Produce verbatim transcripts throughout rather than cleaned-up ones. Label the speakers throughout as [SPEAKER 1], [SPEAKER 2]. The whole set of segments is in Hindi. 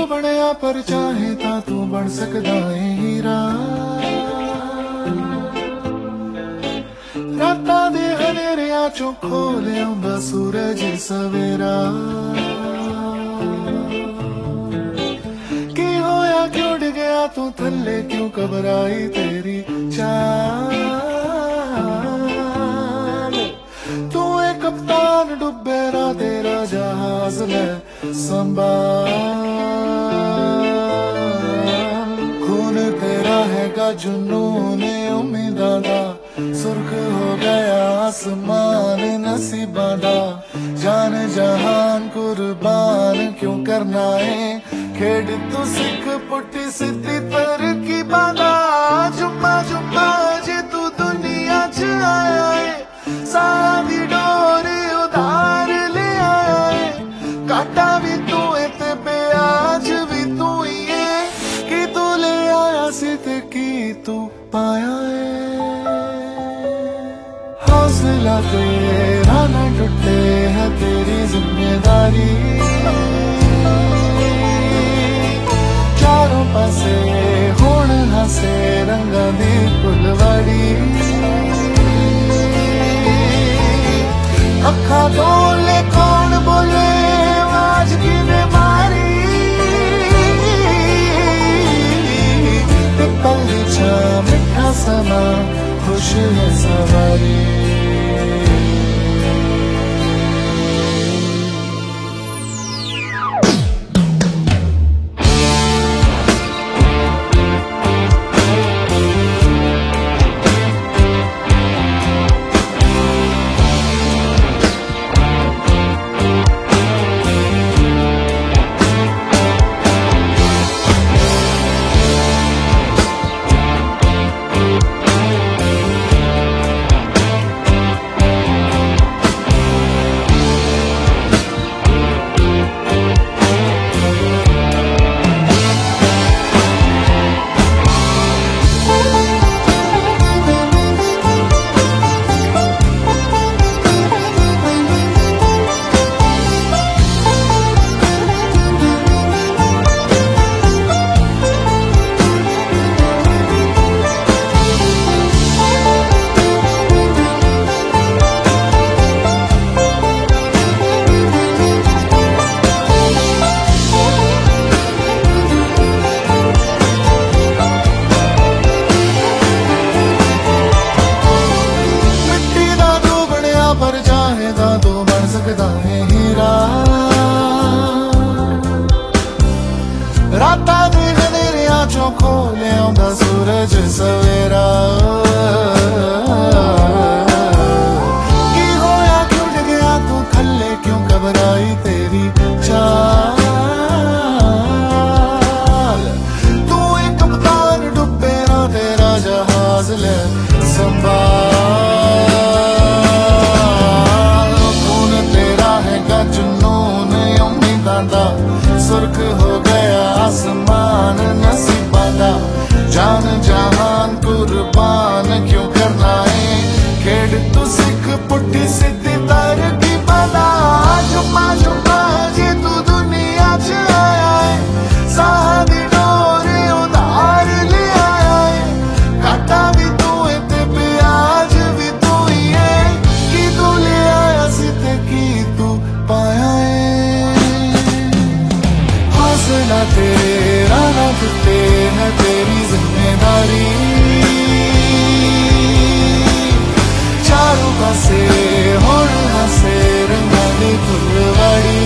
[SPEAKER 1] ਬਣਿਆ ਪਰ ਚਾਹੇ ਤਾਂ ਤੂੰ ਬਣ ਸਕਦਾ ਏ ਹੀਰਾ। ਰਾਤਾਂ ਦੇ ਹਨੇਰਿਆਂ ਚੋਂ ਖੋ ਲਿਆਉਂਦਾ ਸੂਰਜ ਸਵੇਰਾ। ਕੀ ਹੋਇਆ ਕਿਉਂ ਡਿੱਗਿਆ ਤੂੰ ਥੱਲੇ ਕਿਉਂ ਘਬਰਾਈ ਤੇਰੀ ਚਾਲ। ਤੂੰ ਏ ਕਪਤਾਨ ਡੁੱਬੇ ਰਾਹ ਤੇਰਾ ਜਹਾਜ਼ ਲੈ ਸੰਭਾਲ। खून तेरा हैगा जुनून उम्मीदां दा सुर्ख हो गया आसमान नसीबां दा। जान जहान कुर्बान क्यों करना है खेड तू सिख पुट्टी सीधी तरकीबां दा। जुम्मा जुम्मा जे तू दुनिया च आया है साह दी डोर उधार ले आया है। काटा भी तू है ते ब्याज भी तू ही है कि तू ले आया सी ते की तू पाया है। हौसला तेरा न टूटे है तेरी जिम्मेदारी। चारों पासे होण हसे रंगा दी फुलवाड़ी। अखा खोल ले कौन बोले आज की बीमारी। मिठा समा खुश है सवारी। रातां दे हनेरियां चों खो लिआंदा सूरज सवेरा। की होया क्यों डिग्गिया तू थल्ले क्यों घबराई तेरी चाल। तू एक कप्तान डुब्बे ना तेरा जहाज ले संभाल। खून तेरा हैगा जुनून उम्मीदां दा सुर्ख हो गया आसमान नसीबां दा। जान जहान कुर्बान क्यों करना है खेड तू सिख पुट्टी सीधी तरकीबां दा। जुम्मा जुम्मा जे तू दुनिया च आया है साह दी डोर उधार ले आया है। काटा भी तू है ते ब्याज भी तू ही है कि तू ले आया सी ते की तू पाया है। हौसला तेरा न टूटे है तेरी जिम्मेदारी। चारों पासे होण हसे रंगां दी फुलवाड़ी।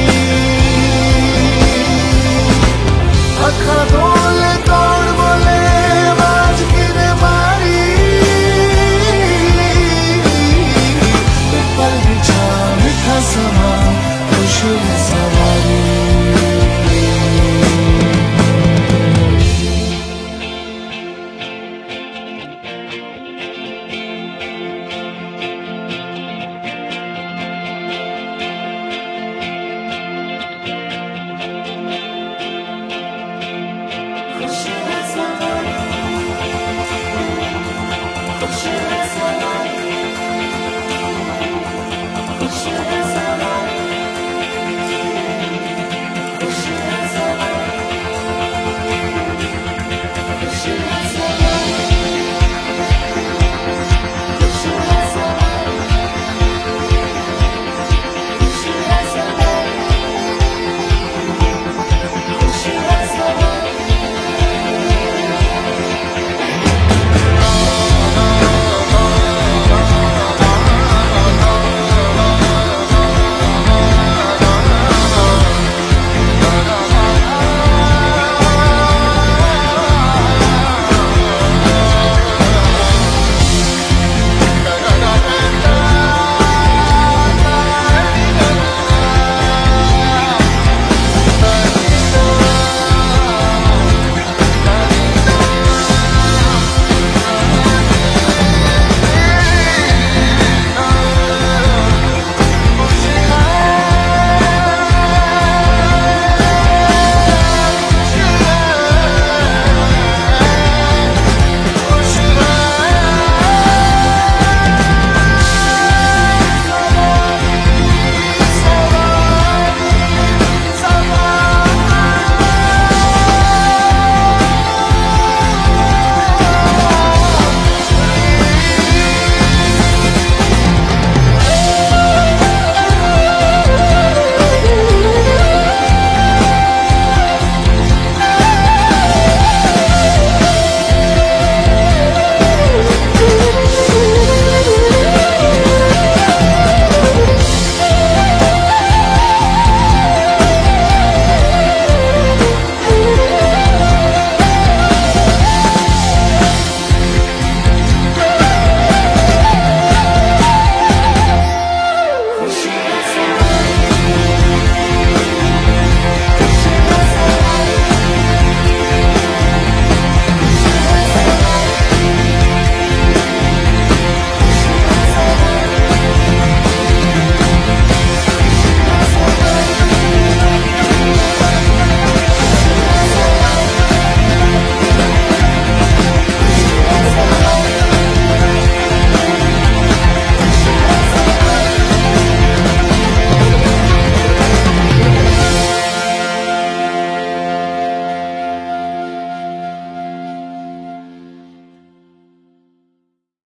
[SPEAKER 1] अखा खोल कौन बोले आज की बीमारी। पल बिछा मिठा समा खुश